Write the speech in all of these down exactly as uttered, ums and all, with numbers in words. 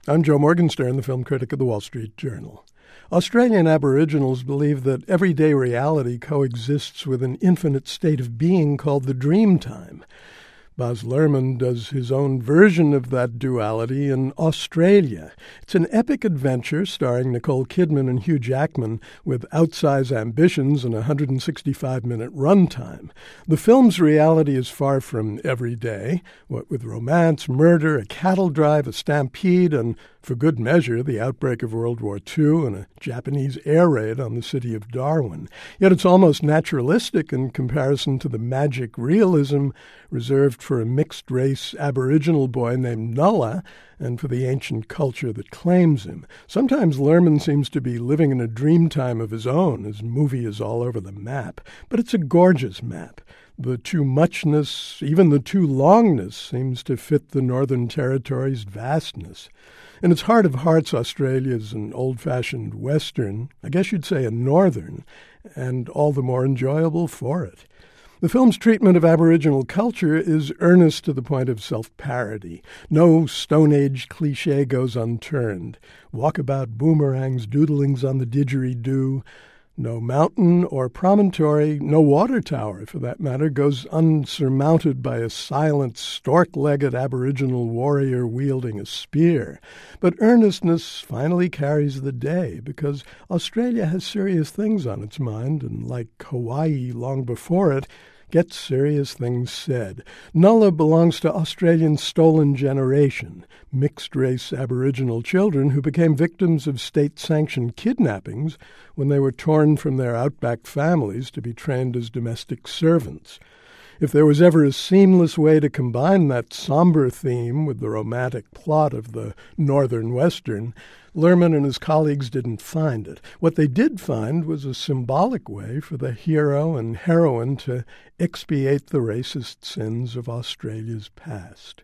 I'm Joe Morgenstern, the film critic of the Wall Street Journal. Australian Aboriginals believe that everyday reality coexists with an infinite state of being called the Dreamtime. Baz Luhrmann does his own version of that duality in Australia. It's an epic adventure starring Nicole Kidman and Hugh Jackman with outsized ambitions and a one hundred sixty-five minute runtime. The film's reality is far from everyday, what with romance, murder, a cattle drive, a stampede, and, for good measure, the outbreak of World War Two and a Japanese air raid on the city of Darwin. Yet it's almost naturalistic in comparison to the magic realism reserved for a mixed-race Aboriginal boy named Nulla and for the ancient culture that claims him. Sometimes Luhrmann seems to be living in a dream time of his own. His movie is all over the map, but it's a gorgeous map. The too muchness, even the too longness, seems to fit the Northern Territory's vastness. In its heart of hearts, Australia is an old-fashioned Western, I guess you'd say a Northern, and all the more enjoyable for it. The film's treatment of Aboriginal culture is earnest to the point of self-parody. No Stone Age cliché goes unturned. Walkabout boomerangs, doodlings on the didgeridoo. No mountain or promontory, no water tower, for that matter, goes unsurmounted by a silent, stork-legged Aboriginal warrior wielding a spear. But earnestness finally carries the day, because Australia has serious things on its mind, and like Hawaii long before it, gets serious things said. Nulla belongs to Australia's stolen generation, mixed-race Aboriginal children who became victims of state-sanctioned kidnappings when they were torn from their outback families to be trained as domestic servants. If there was ever a seamless way to combine that somber theme with the romantic plot of the Northern Western, Luhrmann and his colleagues didn't find it. What they did find was a symbolic way for the hero and heroine to expiate the racist sins of Australia's past.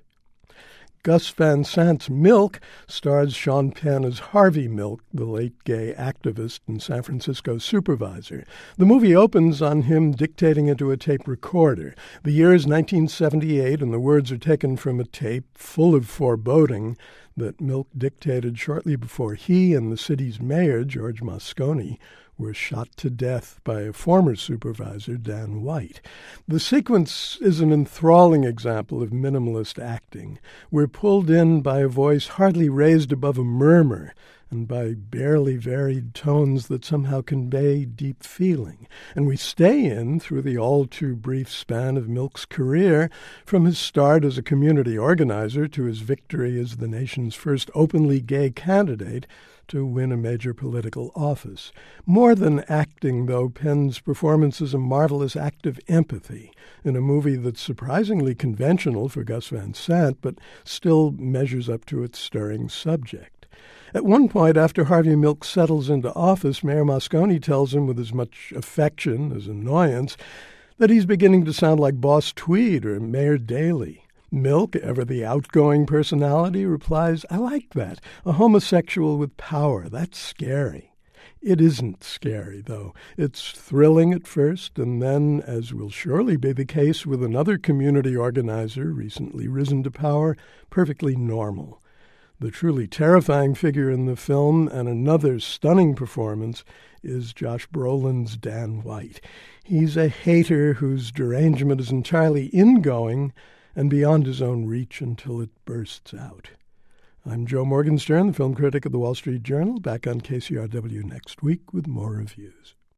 Gus Van Sant's Milk stars Sean Penn as Harvey Milk, the late gay activist and San Francisco supervisor. The movie opens on him dictating into a tape recorder. The year is nineteen seventy-eight, and the words are taken from a tape full of foreboding that Milk dictated shortly before he and the city's mayor, George Moscone, were shot to death by a former supervisor, Dan White. The sequence is an enthralling example of minimalist acting. We're pulled in by a voice hardly raised above a murmur and by barely varied tones that somehow convey deep feeling. And we stay in through the all-too-brief span of Milk's career, from his start as a community organizer to his victory as the nation's first openly gay candidate to win a major political office. More than acting, though, Penn's performance is a marvelous act of empathy in a movie that's surprisingly conventional for Gus Van Sant, but still measures up to its stirring subject. At one point, after Harvey Milk settles into office, Mayor Moscone tells him with as much affection as annoyance that he's beginning to sound like Boss Tweed or Mayor Daley. Milk, ever the outgoing personality, replies, "I like that. A homosexual with power. That's scary." It isn't scary, though. It's thrilling at first, and then, as will surely be the case with another community organizer recently risen to power, perfectly normal. The truly terrifying figure in the film, and another stunning performance, is Josh Brolin's Dan White. He's a hater whose derangement is entirely ingoing and beyond his own reach until it bursts out. I'm Joe Morgenstern, the film critic of the Wall Street Journal, back on K C R W next week with more reviews.